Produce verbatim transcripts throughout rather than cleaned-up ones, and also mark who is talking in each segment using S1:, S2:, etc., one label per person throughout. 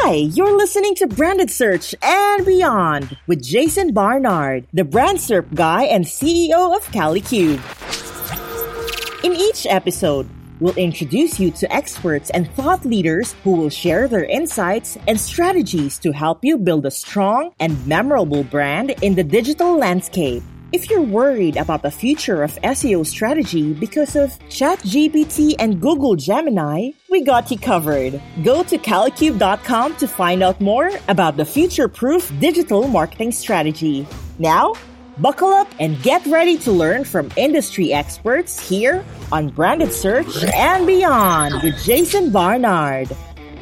S1: Hi, you're listening to Branded Search and Beyond with Jason Barnard, the brand S E R P guy and C E O of Kalicube. In each episode, we'll introduce you to experts and thought leaders who will share their insights and strategies to help you build a strong and memorable brand in the digital landscape. If you're worried about the future of S E O strategy because of ChatGPT and Google Gemini, we got you covered. Go to kalicube dot com to find out more about the future-proof digital marketing strategy. Now, buckle up and get ready to learn from industry experts here on Branded Search and Beyond with Jason Barnard.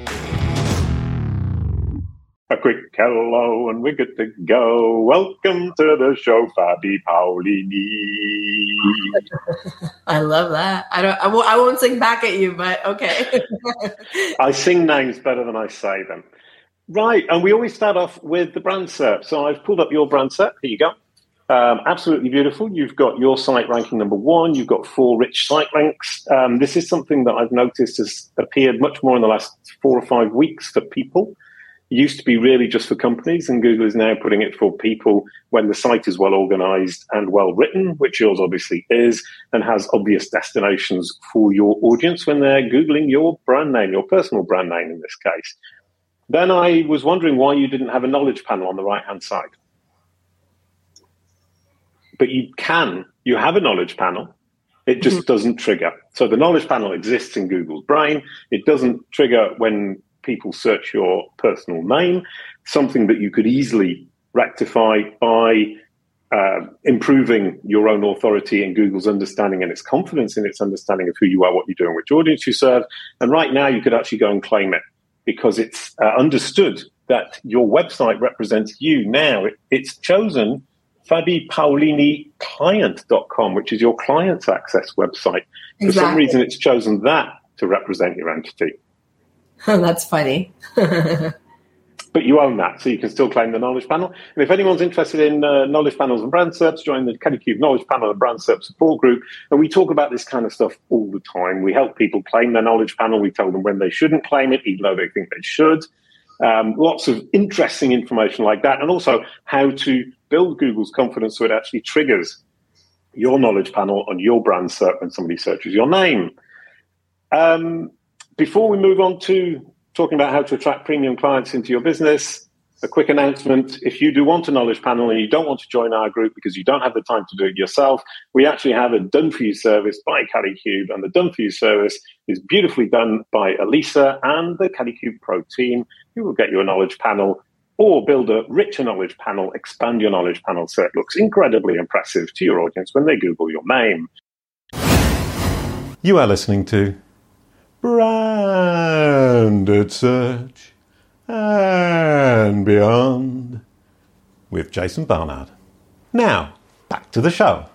S2: A quick hello and we're good to go. Welcome to the show, Fabi Paolini.
S3: I love that. I don't. I, w- I won't sing back at you, but okay.
S2: I sing names better than I say them. Right, and we always start off with the brand S E R P. So I've pulled up your brand S E R P. Here you go. Um, absolutely beautiful. You've got your site ranking number one. You've got four rich site links. Um, this is something that I've noticed has appeared much more in the last four or five weeks for people. It used to be really just for companies, and Google is now putting it for people when the site is well organized and well written, which yours obviously is, and has obvious destinations for your audience when they're Googling your brand name, your personal brand name in this case. Then I was wondering why you didn't have a knowledge panel on the right-hand side. But you can. You have a knowledge panel. It just mm-hmm. doesn't trigger. So the knowledge panel exists in Google's brain. It doesn't trigger when people search your personal name, something that you could easily rectify by uh, improving your own authority and Google's understanding and its confidence in its understanding of who you are, what you're doing, which audience you serve. And right now you could actually go and claim it because it's uh, understood that your website represents you. Now it, it's chosen fabi paolini client dot com, which is your client's access website. For exactly. some reason, it's chosen that to represent your entity.
S3: Oh, that's funny.
S2: But you own that, so you can still claim the knowledge panel. And if anyone's interested in uh, knowledge panels and brand S E R Ps, join the Kalicube Knowledge Panel and Brand S E R P support group. And we talk about this kind of stuff all the time. We help people claim their knowledge panel. We tell them when they shouldn't claim it, even though they think they should. Um, lots of interesting information like that. And also how to build Google's confidence so it actually triggers your knowledge panel on your brand S E R P when somebody searches your name. Um, Before we move on to talking about how to attract premium clients into your business, a quick announcement. If you do want a knowledge panel and you don't want to join our group because you don't have the time to do it yourself, we actually have a done-for-you service by Kalicube, and the done-for-you service is beautifully done by Elisa and the Kalicube Pro team, who will get you a knowledge panel or build a richer knowledge panel, expand your knowledge panel so it looks incredibly impressive to your audience when they Google your name.
S4: You are listening to Branded Search and Beyond with Jason Barnard. Now, back to the show.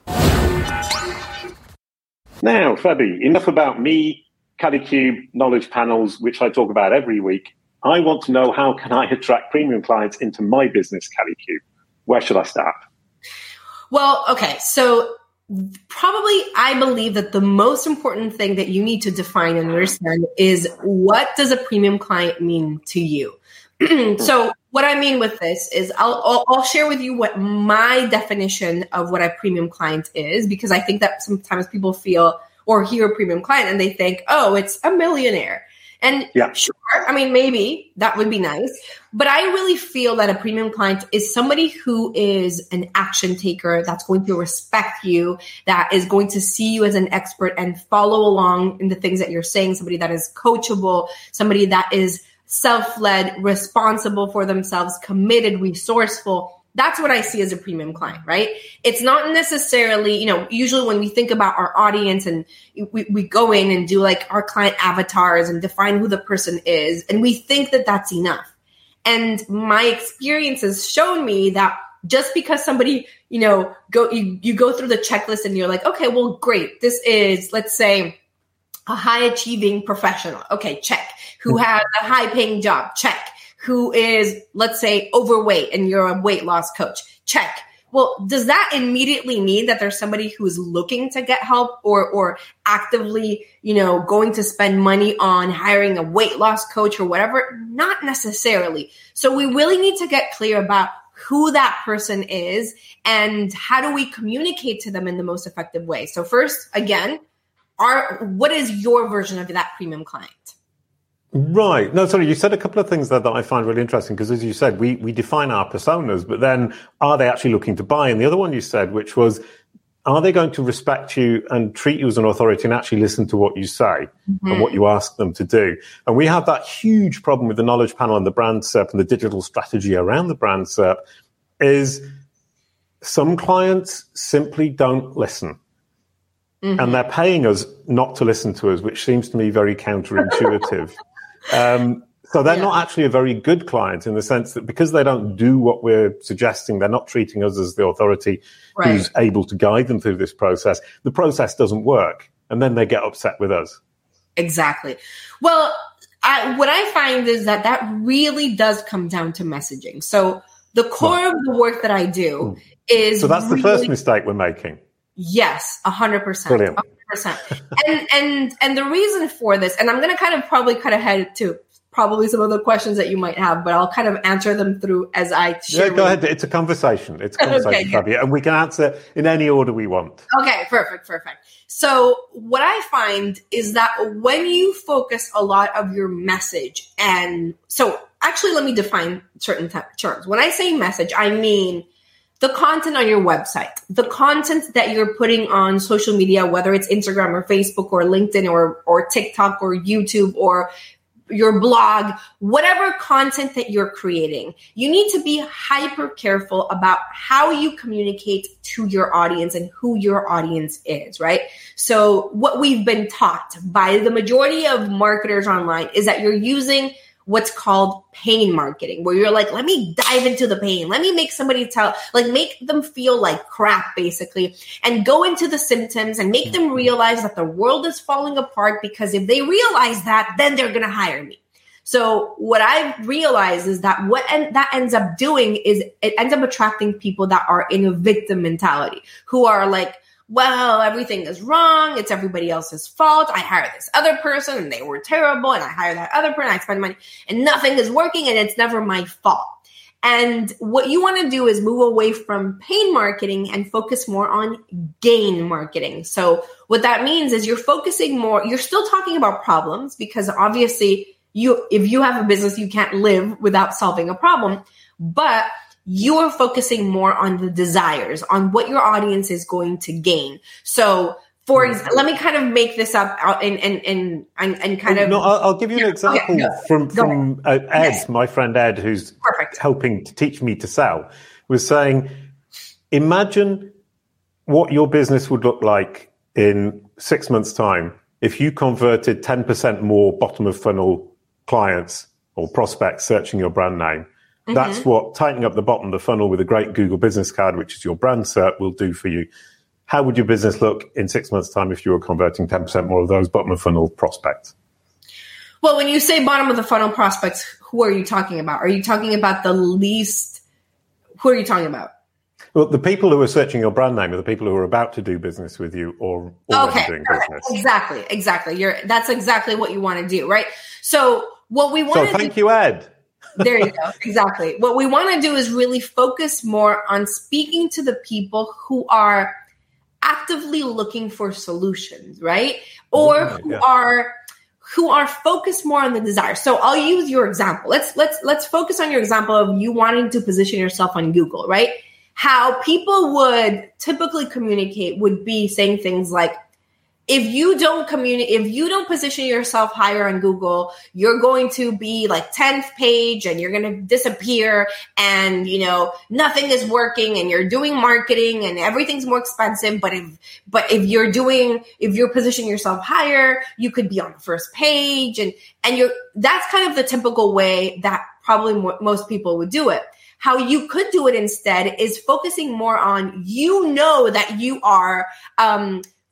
S2: Now, Fabi, enough about me, Kalicube, knowledge panels, which I talk about every week. I want to know, how can I attract premium clients into my business, Kalicube? Where should I start?
S3: Well, okay, so probably I believe that the most important thing that you need to define and understand is, what does a premium client mean to you? So what I mean with this is I'll, I'll, I'll share with you what my definition of what a premium client is, because I think that sometimes people feel or hear a premium client and they think, oh, it's a millionaire. And yeah. Sure, I mean, maybe that would be nice. But I really feel that a premium client is somebody who is an action taker, that's going to respect you, that is going to see you as an expert and follow along in the things that you're saying, somebody that is coachable, somebody that is self-led, responsible for themselves, committed, resourceful. That's what I see as a premium client, right? It's not necessarily, you know, usually when we think about our audience and we, we go in and do like our client avatars and define who the person is, and we think that that's enough. And my experience has shown me that just because somebody, you know, go you, you go through the checklist and you're like, okay, well, great. This is, let's say, a high achieving professional. Okay, check. Who has a high paying job? Check. Who is, let's say, overweight and you're a weight loss coach? Check. well, does that immediately mean that there's somebody who's looking to get help or or actively, you know, going to spend money on hiring a weight loss coach or whatever? Not necessarily. So we really need to get clear about who that person is and how do we communicate to them in the most effective way. So first, again, our, what is your version of that premium client?
S4: Right. No, sorry, you said a couple of things there that I find really interesting because, as you said, we, we define our personas, but then are they actually looking to buy? And the other one you said, which was, are they going to respect you and treat you as an authority and actually listen to what you say mm-hmm. and what you ask them to do? And we have that huge problem with the Knowledge Panel and the Brand S E R P and the digital strategy around the Brand S E R P is some clients simply don't listen. Mm-hmm. And they're paying us not to listen to us, which seems to me very counterintuitive. Um, so they're yeah. not actually a very good client in the sense that because they don't do what we're suggesting, they're not treating us as the authority right. who's able to guide them through this process. The process doesn't work. And then they get upset with us.
S3: Exactly. Well, I, what I find is that that really does come down to messaging. So the core right. of the work that I do mm. is
S4: So that's
S3: really,
S4: the first mistake we're making.
S3: Yes, a hundred percent.
S4: Brilliant.
S3: Percent. And and and the reason for this, and I'm going to kind of probably kind of head to probably some of the questions that you might have, but I'll kind of answer them through as I share.
S4: Yeah, go ahead. It's a conversation. It's a conversation, okay, Fabio, and we can answer in any order we want.
S3: Okay, perfect, perfect. So what I find is that when you focus a lot of your message, and so actually, let me define certain t- terms. When I say message, I mean the content on your website, the content that you're putting on social media, whether it's Instagram or Facebook or LinkedIn or, or TikTok or YouTube or your blog, whatever content that you're creating, you need to be hyper careful about how you communicate to your audience and who your audience is, right? So what we've been taught by the majority of marketers online is that you're using what's called pain marketing, where you're like, let me dive into the pain. Let me make somebody tell, like make them feel like crap, basically, and go into the symptoms and make them realize that the world is falling apart, because if they realize that, then they're going to hire me. So what I realize is that what en- that ends up doing is it ends up attracting people that are in a victim mentality, who are like, well, everything is wrong. It's everybody else's fault. I hired this other person and they were terrible. And I hired that other person. I spend money and nothing is working and it's never my fault. And what you want to do is move away from pain marketing and focus more on gain marketing. So what that means is you're focusing more, you're still talking about problems, because obviously you, if you have a business, you can't live without solving a problem, but you're focusing more on the desires, on what your audience is going to gain. So, for example, let me kind of make this up out and and and and, and kind of.
S4: No, I'll, I'll give you an example okay, from from uh, Ed, yes. my friend Ed, who's Perfect. helping to teach me to sell, was saying, imagine what your business would look like in six months' time if you converted ten percent more bottom of funnel clients or prospects searching your brand name. Mm-hmm. That's what tightening up the bottom of the funnel with a great Google business card, which is your brand S E R P, will do for you. How would your business look in six months' time if you were converting ten percent more of those bottom of funnel prospects?
S3: Well, when you say bottom of the funnel prospects, who are you talking about? Are you talking about the least? Who are you talking about?
S4: Well, the people who are searching your brand name are the people who are about to do business with you or already
S3: okay,
S4: doing
S3: perfect.
S4: business.
S3: Exactly, exactly. You're that's exactly what you want to do, right? So what we want
S4: So
S3: to
S4: thank
S3: do-
S4: you, Ed.
S3: There you go. Exactly. What we want to do is really focus more on speaking to the people who are actively looking for solutions, right? Or
S4: yeah,
S3: who
S4: yeah.
S3: are who are focused more on the desire. So I'll use your example. Let's let's let's focus on your example of you wanting to position yourself on Google, right? How people would typically communicate would be saying things like, if you don't communicate, if you don't position yourself higher on Google, you're going to be like tenth page and you're going to disappear, and, you know, nothing is working, and you're doing marketing and everything's more expensive. But if, but if you're doing, if you're positioning yourself higher, you could be on the first page, and, and you're, that's kind of the typical way that probably mo- most people would do it. How you could do it instead is focusing more on, you know, that you are, um,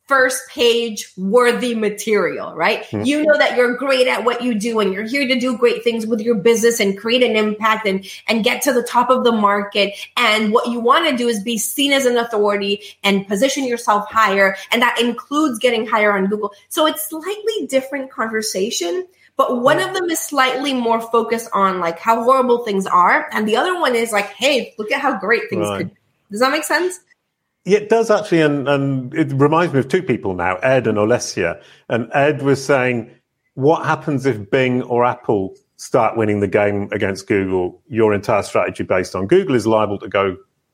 S3: first page worthy material, right? Mm-hmm. You know that you're great at what you do and you're here to do great things with your business and create an impact and, and get to the top of the market. And what you want to do is be seen as an authority and position yourself higher. And that includes getting higher on Google. So it's slightly different conversation, but one of them is slightly more focused on like how horrible things are. And the other one is like, hey, look at how great things right. could be. Does that make sense?
S4: It does actually, and, and it reminds me of two people now, Ed and Alessia. And Ed was saying, what happens if Bing or Apple start winning the game against Google? Your entire strategy based on Google is liable to go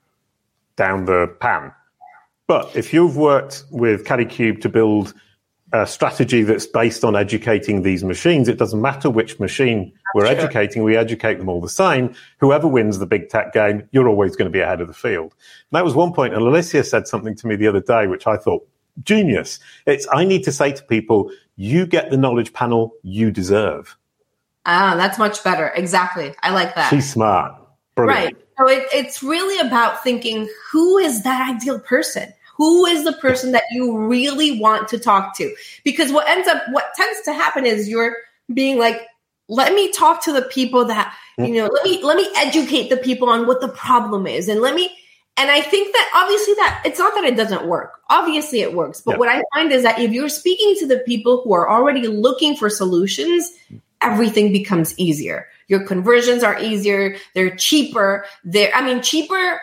S4: down the pan. But if you've worked with Kalicube to build a strategy that's based on educating these machines, it doesn't matter which machine we're sure. educating, we educate them all the same. Whoever wins the big tech game, you're always going to be ahead of the field. And that was one point. And Alicia said something to me the other day, which I thought, genius. It's, I need to say to people, you get the knowledge panel you deserve.
S3: Ah, that's much better. Exactly. I like that.
S4: She's smart. Brilliant.
S3: Right. So it, it's really about thinking, who is that ideal person? Who is the person that you really want to talk to? Because what ends up, what tends to happen is you're being like, let me talk to the people that, you know, let me, let me educate the people on what the problem is. And let me, and I think that obviously that it's not that it doesn't work. Obviously it works. But yeah. what I find is that if you're speaking to the people who are already looking for solutions, everything becomes easier. Your conversions are easier. They're cheaper. They're, I mean, cheaper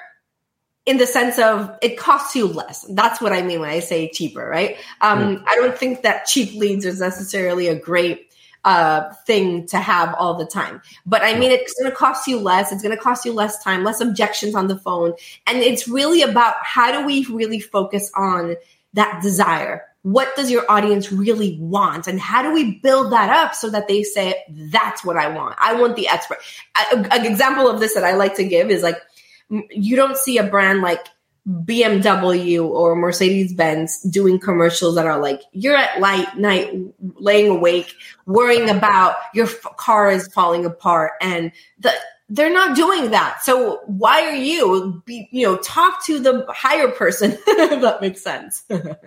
S3: in the sense of it costs you less. That's what I mean when I say cheaper, right? Um, mm. I don't think that cheap leads is necessarily a great uh, thing to have all the time. But I mean, it's going to cost you less. It's going to cost you less time, less objections on the phone. And it's really about how do we really focus on that desire? What does your audience really want? And how do we build that up so that they say, that's what I want. I want the expert. I, an example of this that I like to give is like, you don't see a brand like B M W or Mercedes-Benz doing commercials that are like, you're at light night, laying awake, worrying about your f- car is falling apart. And the, they're not doing that. So why are you, be, you know, talk to the higher person, if that makes sense.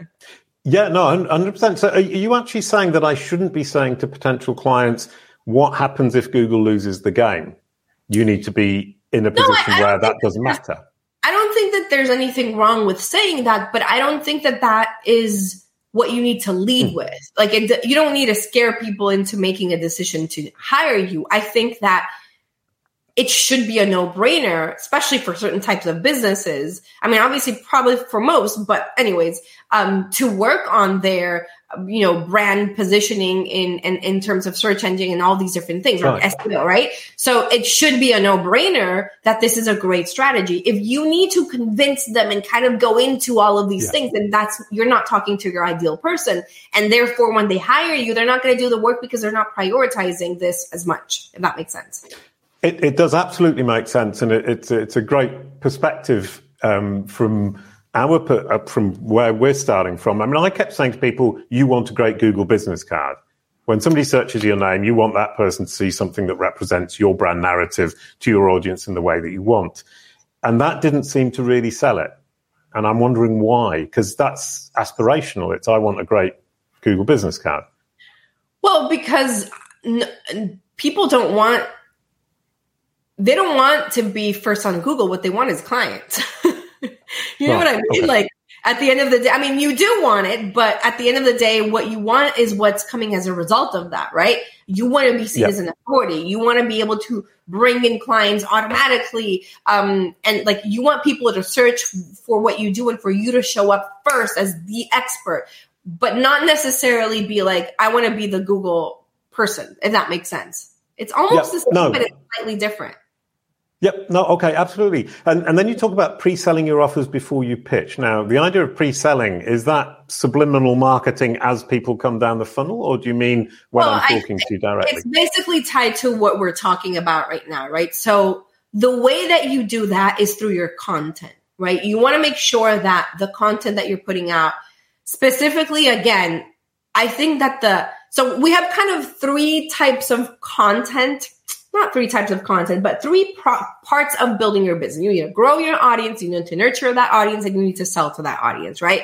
S4: Yeah, no, one hundred percent. So are you actually saying that I shouldn't be saying to potential clients, what happens if Google loses the game? You need to be in a position no, I, I where that doesn't matter.
S3: I don't think that there's anything wrong with saying that, but I don't think that that is what you need to lead mm. with. Like, it, you don't need to scare people into making a decision to hire you. I think that it should be a no-brainer, especially for certain types of businesses. I mean, obviously, probably for most, but anyways, um, to work on their, you know, brand positioning in, in, in terms of search engine and all these different things, right. like S E O, right? So it should be a no-brainer that this is a great strategy. If you need to convince them and kind of go into all of these yeah. things, then that's, you're not talking to your ideal person. And therefore, when they hire you, they're not going to do the work because they're not prioritizing this as much, if that makes sense.
S4: It, it does absolutely make sense, and it, it's it's a great perspective um, from our from where we're starting from. I mean, I kept saying to people, "You want a great Google business card." When somebody searches your name, you want that person to see something that represents your brand narrative to your audience in the way that you want, and that didn't seem to really sell it. And I'm wondering why, because that's aspirational. It's I want a great Google business card.
S3: Well, because n- people don't want. They don't want to be first on Google. What they want is clients. You know oh, what I mean? Okay. Like at the end of the day, I mean, you do want it, but at the end of the day, what you want is what's coming as a result of that, right? You want to be seen yeah. as an authority. You want to be able to bring in clients automatically. Um, and like you want people to search for what you do and for you to show up first as the expert, but not necessarily be like, I want to be the Google person, if that makes sense. It's almost
S4: yeah,
S3: the same,
S4: no.
S3: but it's slightly different.
S4: Yep. No, okay, absolutely. And and then you talk about pre-selling your offers before you pitch. Now, the idea of pre-selling, is that subliminal marketing as people come down the funnel, or do you mean when well, I'm talking to you directly?
S3: It's basically tied to what we're talking about right now, right? So the way that you do that is through your content, right? You want to make sure that the content that you're putting out, specifically, again, I think that the, so we have kind of three types of content. Not three types of content, but three pro- parts of building your business. You need to grow your audience, you need to nurture that audience, and you need to sell to that audience, right?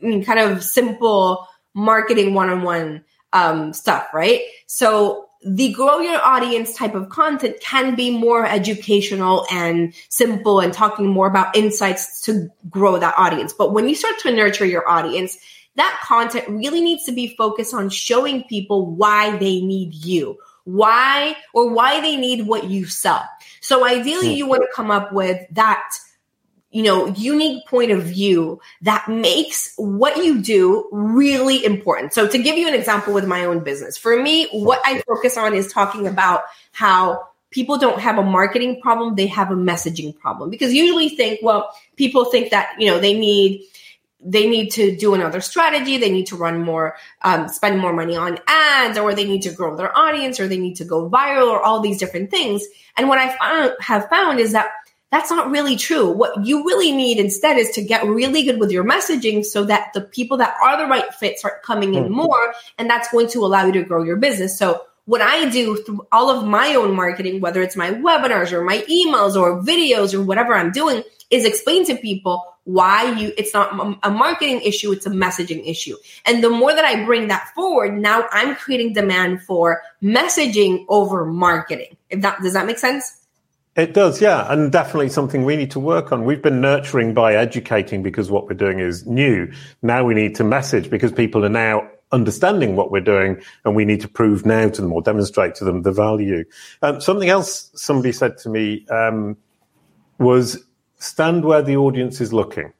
S3: I mean, kind of simple marketing one-on-one um, stuff, right? So the grow your audience type of content can be more educational and simple and talking more about insights to grow that audience. But when you start to nurture your audience, that content really needs to be focused on showing people why they need you, why or why they need what you sell. So ideally, you want to come up with that, you know, unique point of view that makes what you do really important. So to give you an example with my own business, for me, what I focus on is talking about how people don't have a marketing problem. They have a messaging problem, because usually think, well, people think that, you know, they need, they need to do another strategy. They need to run more, um, spend more money on ads, or they need to grow their audience, or they need to go viral, or all these different things. And what I found, have found is that that's not really true. What you really need instead is to get really good with your messaging so that the people that are the right fit start coming in more, and that's going to allow you to grow your business. So what I do through all of my own marketing, whether it's my webinars or my emails or videos or whatever I'm doing, is explain to people why you, it's not a marketing issue, it's a messaging issue. And the more that I bring that forward, now I'm creating demand for messaging over marketing. If that, does that make sense?
S4: It does, yeah, and definitely something we need to work on. We've been nurturing by educating because what we're doing is new. Now we need to message because people are now understanding what we're doing, and we need to prove now to them or demonstrate to them the value. Um, something else somebody said to me um, was stand where the audience is looking,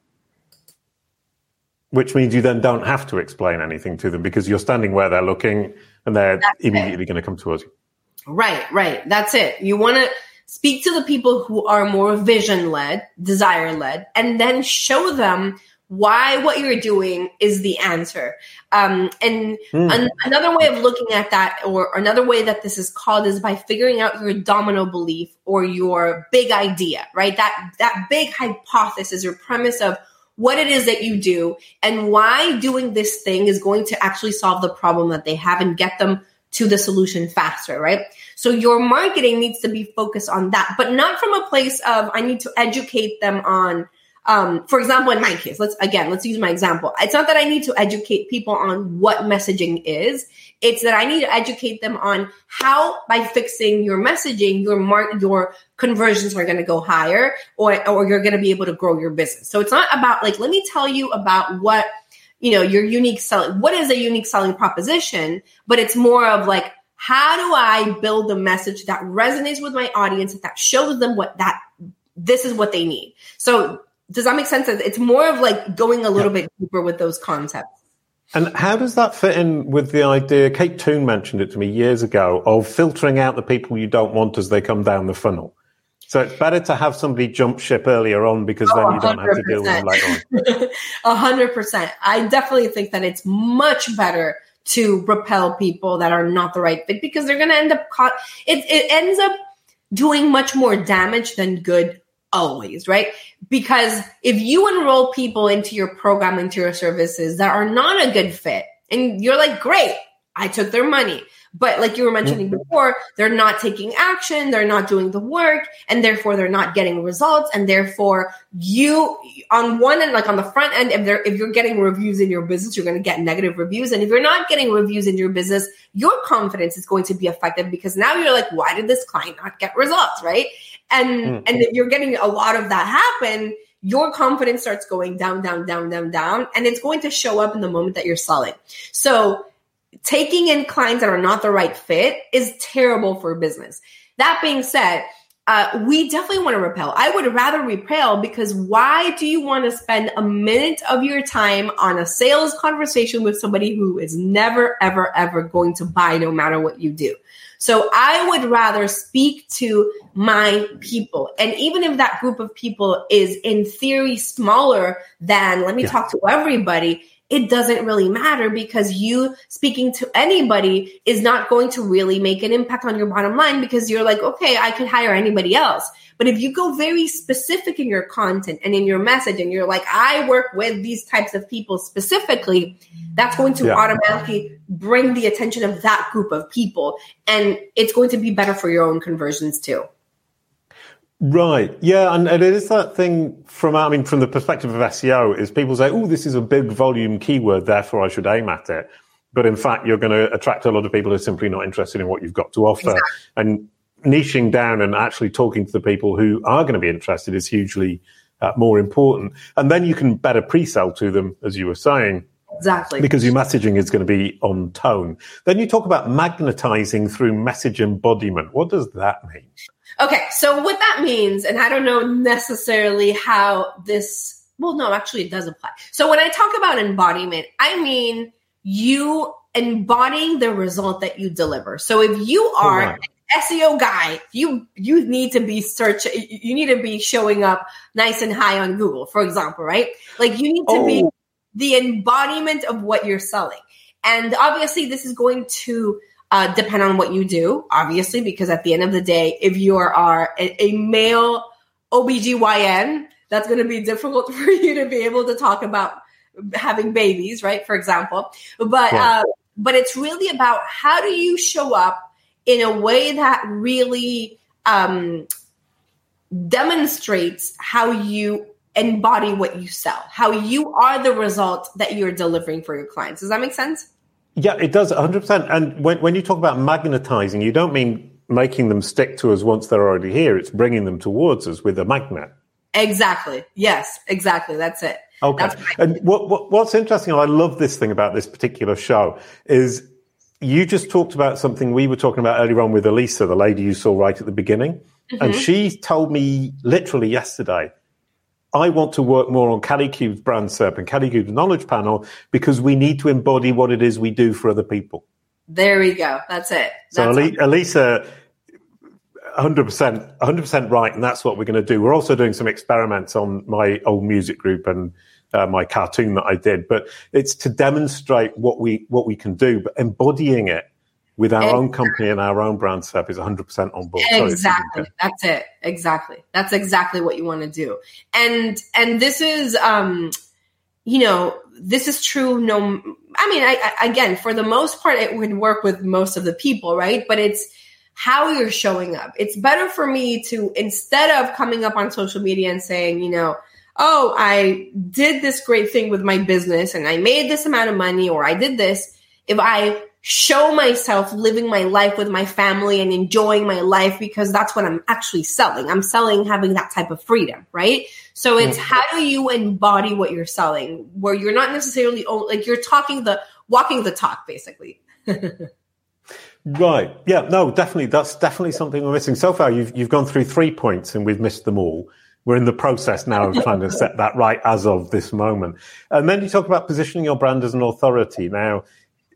S4: which means you then don't have to explain anything to them because you're standing where they're looking and they're That's immediately going to come towards you. Right,
S3: right. That's it. You want to speak to the people who are more vision-led, desire-led, and then show them why what you're doing is the answer. Um, and mm. an- another way of looking at that, or another way that this is called, is by figuring out your domino belief or your big idea, right? That, that big hypothesis or premise of what it is that you do and why doing this thing is going to actually solve the problem that they have and get them to the solution faster, right? So your marketing needs to be focused on that, but not from a place of, I need to educate them on, um, for example, in my case, let's, again, let's use my example. It's not that I need to educate people on what messaging is. It's that I need to educate them on how, by fixing your messaging, your mark, your conversions are going to go higher, or, or you're going to be able to grow your business. So it's not about like, let me tell you about what, you know, your unique selling, what is a unique selling proposition, but it's more of like, how do I build a message that resonates with my audience, that shows them what that, this is what they need. So does that make sense? It's more of like going a little yeah. bit deeper with those concepts.
S4: And how does that fit in with the idea, Kate Toon mentioned it to me years ago, of filtering out the people you don't want as they come down the funnel? So it's better to have somebody jump ship earlier on because oh, then you don't have to deal with them later on.
S3: A hundred percent. I definitely think that it's much better to repel people that are not the right fit, because they're going to end up caught. It, it ends up doing much more damage than good always, right? Because if you enroll people into your program, into your services that are not a good fit, and you're like, great, I took their money. But like you were mentioning before, they're not taking action, they're not doing the work, and therefore they're not getting results. And therefore you, on one end, like on the front end, if they're, if you're getting reviews in your business, you're going to get negative reviews. And if you're not getting reviews in your business, your confidence is going to be affected, because now you're like, why did this client not get results, right? And, mm-hmm. and if you're getting a lot of that happen, your confidence starts going down, down, down, down, down. And it's going to show up in the moment that you're selling. So taking in clients that are not the right fit is terrible for business. That being said, uh, we definitely want to repel. I would rather repel, because why do you want to spend a minute of your time on a sales conversation with somebody who is never, ever, ever going to buy no matter what you do? So I would rather speak to my people. And even if that group of people is in theory smaller than, let me yeah. talk to everybody, it doesn't really matter, because you speaking to anybody is not going to really make an impact on your bottom line, because you're like, okay, I could hire anybody else. But if you go very specific in your content and in your message, and you're like, I work with these types of people specifically, that's going to yeah. automatically bring the attention of that group of people. And it's going to be better for your own conversions too.
S4: Right. Yeah. And, and it is that thing from, I mean, from the perspective of S E O is people say, oh, this is a big volume keyword, therefore I should aim at it. But in fact, you're going to attract a lot of people who are simply not interested in what you've got to offer. Exactly. And niching down and actually talking to the people who are going to be interested is hugely uh, more important. And then you can better pre-sell to them, as you were saying.
S3: Exactly.
S4: Because your messaging is going to be on tone. Then you talk about magnetizing through message embodiment. What does that mean?
S3: Okay, so what that means, and I don't know necessarily how this, well, no, actually it does apply. So when I talk about embodiment, I mean you embodying the result that you deliver. So if you are an S E O guy, you you need to be search, you need to be showing up nice and high on Google, for example, right? Like you need to oh. be the embodiment of what you're selling. And obviously this is going to uh, depend on what you do, obviously, because at the end of the day, if you are a, a male O B G Y N, that's going to be difficult for you to be able to talk about having babies, right? For example. But, yeah. uh, but it's really about how do you show up in a way that really um, demonstrates how you embody what you sell, how you are the result that you're delivering for your clients. Does that make sense?
S4: Yeah, it does, one hundred percent. And when, when you talk about magnetizing, you don't mean making them stick to us once they're already here. It's bringing them towards us with a magnet.
S3: Exactly. Yes, exactly. That's it.
S4: Okay.
S3: That's right.
S4: And what, what what's interesting, and I love this thing about this particular show, is you just talked about something we were talking about earlier on with Elisa, the lady you saw right at the beginning. Mm-hmm. And she told me literally yesterday, I want to work more on Kalycube's Brand SERP and Kalycube's Knowledge Panel because we need to embody what it is we do for other people.
S3: There we go. That's it.
S4: That's
S3: so
S4: it. Elisa, one hundred percent, one hundred percent right, and that's what we're going to do. We're also doing some experiments on my old music group and uh, my cartoon that I did, but it's to demonstrate what we what we can do, but embodying it with our exactly. own company and our own brand SERP is one hundred percent on board.
S3: Exactly. That's it. Exactly. That's exactly what you want to do. And, and this is, um, you know, this is true. No, I mean, I, I, again, for the most part, it would work with most of the people, right? But it's how you're showing up. It's better for me to, instead of coming up on social media and saying, you know, oh, I did this great thing with my business and I made this amount of money, or I did this, if I show myself living my life with my family and enjoying my life, because that's what I'm actually selling. I'm selling having that type of freedom, right? So it's mm-hmm. how do you embody what you're selling, where you're not necessarily like you're talking the walking the talk, basically.
S4: Right. Yeah. No. Definitely. That's definitely something we're missing. So far, you've you've gone through three points and we've missed them all. We're in the process now of trying to set that right as of this moment. And then you talk about positioning your brand as an authority. Now,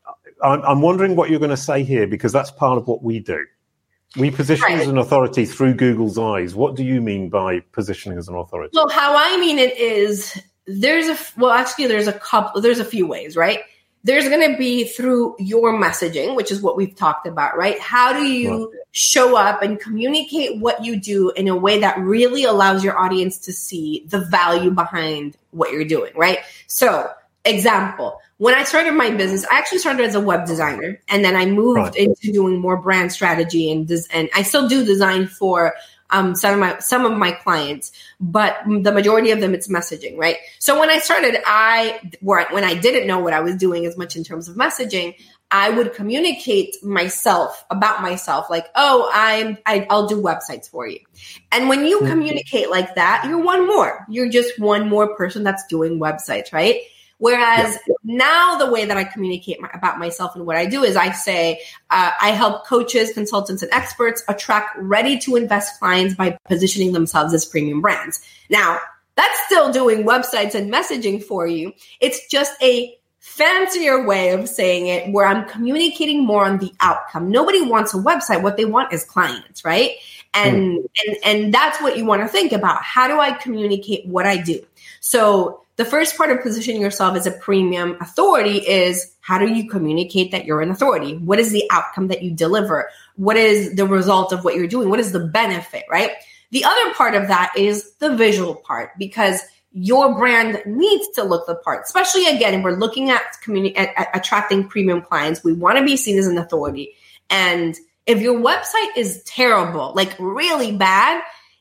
S4: I'm wondering what you're going to say here, because that's part of what we do. We position right. as an authority through Google's eyes. What do you mean by positioning as an authority?
S3: Well, how I mean it is there's a, well, actually there's a couple, there's a few ways, right? There's going to be through your messaging, which is what we've talked about, right? How do you right. show up and communicate what you do in a way that really allows your audience to see the value behind what you're doing, right? So, example, when I started my business, I actually started as a web designer, and then I moved right. into doing more brand strategy and des- and I still do design for um, some of my some of my clients, but the majority of them it's messaging, right? So when I started, I when I didn't know what I was doing as much in terms of messaging, I would communicate myself about myself, like, oh, I'm I, I'll do websites for you. And when you mm-hmm. communicate like that, you're one more. You're just one more person that's doing websites, right? Whereas yeah. now the way that I communicate my, about myself and what I do is I say, uh, I help coaches, consultants, and experts attract ready to invest clients by positioning themselves as premium brands. Now, that's still doing websites and messaging for you. It's just a fancier way of saying it where I'm communicating more on the outcome. Nobody wants a website. What they want is clients, right? And, mm. and, and that's what you want to think about. How do I communicate what I do? So the first part of positioning yourself as a premium authority is how do you communicate that you're an authority? What is the outcome that you deliver? What is the result of what you're doing? What is the benefit, right? The other part of that is the visual part, because your brand needs to look the part, especially again, if we're looking at, communi- at, at attracting premium clients. We want to be seen as an authority. And if your website is terrible, like really bad,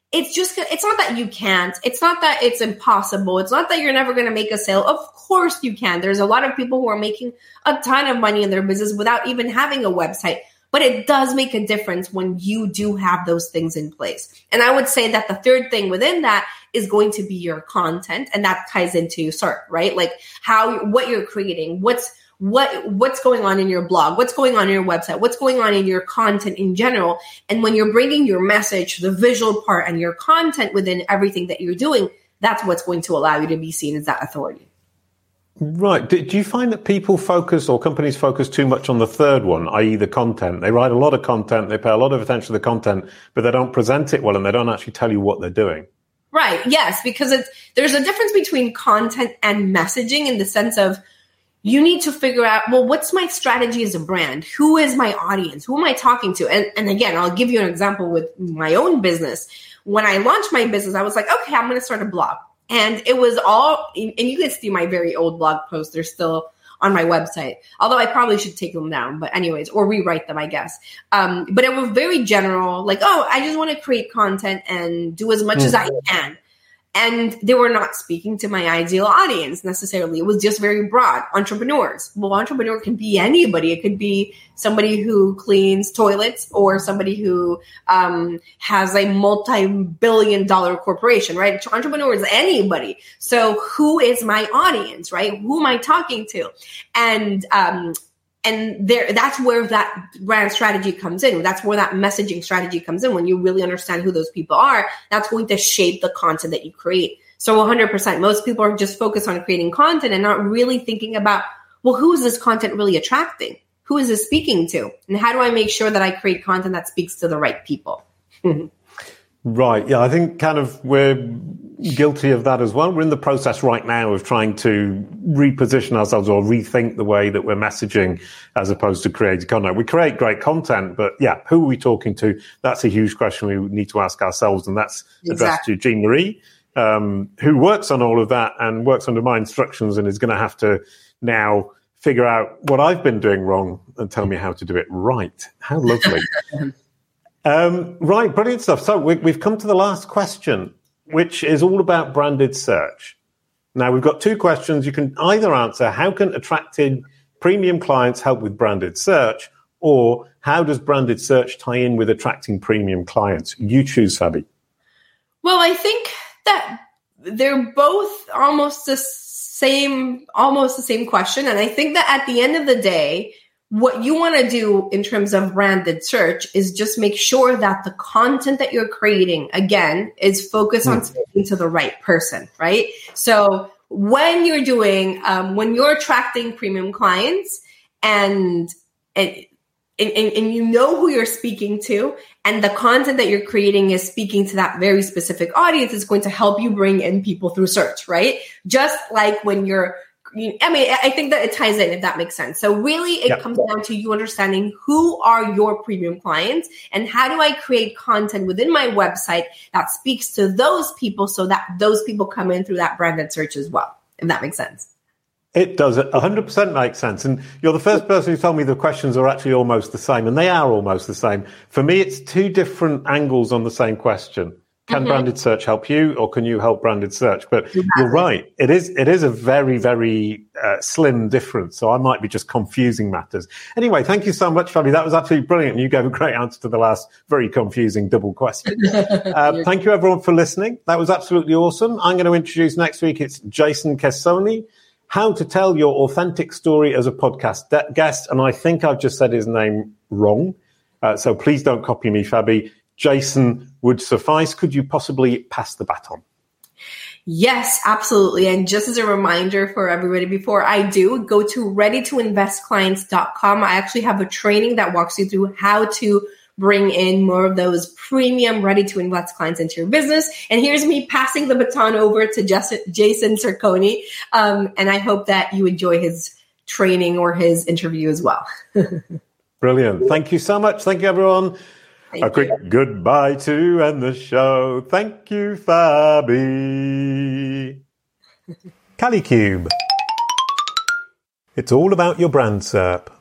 S3: it's just, it's not that you can't. It's not that it's impossible. It's not that you're never going to make a sale. Of course you can. There's a lot of people who are making a ton of money in their business without even having a website. But it does make a difference when you do have those things in place. And I would say that the third thing within that is going to be your content. And that ties into S E R P, right? Like how, what you're creating, what's, what, what's going on in your blog, what's going on in your website, what's going on in your content in general. And when you're bringing your message, the visual part and your content within everything that you're doing, that's what's going to allow you to be seen as that authority.
S4: Right. Do, do you find that people focus or companies focus too much on the third one, that is the content? They write a lot of content, they pay a lot of attention to the content, but they don't present it well and they don't actually tell you what they're doing.
S3: Right. Yes, because it's, there's a difference between content and messaging in the sense of you need to figure out, well, what's my strategy as a brand? Who is my audience? Who am I talking to? And, and again, I'll give you an example with my own business. When I launched my business, I was like, okay, I'm going to start a blog. And it was all, and you can see my very old blog posts. They're still on my website, although I probably should take them down, but anyways, or rewrite them, I guess. Um, but it was very general, like, oh, I just want to create content and do as much mm. as I can. And they were not speaking to my ideal audience necessarily. It was just very broad. Entrepreneurs. Well, entrepreneur can be anybody. It could be somebody who cleans toilets or somebody who um, has a multi-billion dollar corporation, right? Entrepreneur is anybody. So who is my audience, right? Who am I talking to? And um, and there, that's where that brand strategy comes in. That's where that messaging strategy comes in. When you really understand who those people are, that's going to shape the content that you create. So one hundred percent, most people are just focused on creating content and not really thinking about, well, who is this content really attracting? Who is this speaking to? And how do I make sure that I create content that speaks to the right people?
S4: Right. Yeah, I think kind of we're guilty of that as well. We're in the process right now of trying to reposition ourselves or rethink the way that we're messaging as opposed to creating content. We create great content, but yeah, who are we talking to? That's a huge question we need to ask ourselves. And that's addressed exactly. to Jean Marie, um, who works on all of that and works under my instructions and is going to have to now figure out what I've been doing wrong and tell me how to do it right. How lovely. Um, right, brilliant stuff. So we, we've come to the last question, which is all about branded search. Now, we've got two questions. You can either answer, how can attracting premium clients help with branded search? Or how does branded search tie in with attracting premium clients? You choose, Fabi.
S3: Well, I think that they're both almost the same, almost the same question. And I think that at the end of the day, what you want to do in terms of branded search is just make sure that the content that you're creating, again, is focused on speaking to the right person, right? So when you're doing, um, when you're attracting premium clients and, and, and, and you know who you're speaking to and the content that you're creating is speaking to that very specific audience, is going to help you bring in people through search, right? Just like when you're I mean, I think that it ties in, if that makes sense. So really, it yep. comes down to you understanding who are your premium clients and how do I create content within my website that speaks to those people so that those people come in through that branded search as well, if that makes sense.
S4: It does. one hundred percent make sense. And you're the first person who told me the questions are actually almost the same, and they are almost the same. For me, it's two different angles on the same question. Can mm-hmm. branded search help you, or can you help branded search? But exactly. You're right. It is it is a very, very uh, slim difference. So I might be just confusing matters. Anyway, thank you so much, Fabi. That was absolutely brilliant. You gave a great answer to the last very confusing double question. uh, thank you, everyone, for listening. That was absolutely awesome. I'm going to introduce next week. It's Jason Kessoni, how to tell your authentic story as a podcast de- guest. And I think I've just said his name wrong. Uh, so please don't copy me, Fabi. Jason would suffice. Could you possibly pass the baton?
S3: Yes, absolutely. And just as a reminder for everybody, before I do, go to ready to invest clients dot com. I actually have a training that walks you through how to bring in more of those premium ready to invest clients into your business. And here's me passing the baton over to Jason Cerconi. Um, and I hope that you enjoy his training or his interview as well.
S4: Brilliant. Thank you so much. Thank you, everyone. Thank a quick you. Goodbye to end the show. Thank you, Fabi. Kalicube. It's all about your brand, S E R P.